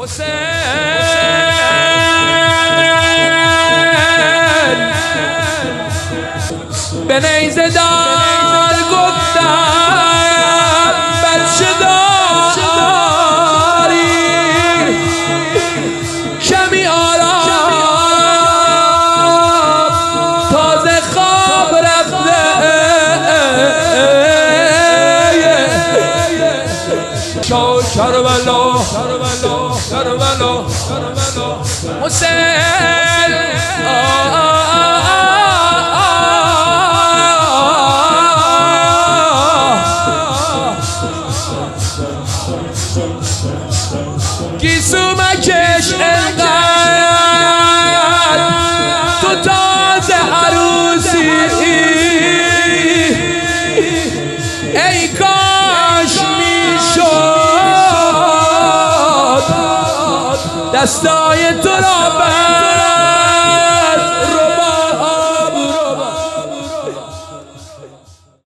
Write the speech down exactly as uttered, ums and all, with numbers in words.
به نیزه دار گفتم بچه داری شمی آرام تازه خواب رفته کربلا کربلا حسین گیسو مکش انقدر تو تازه عروسی ای کاش میشد دستای تو را بر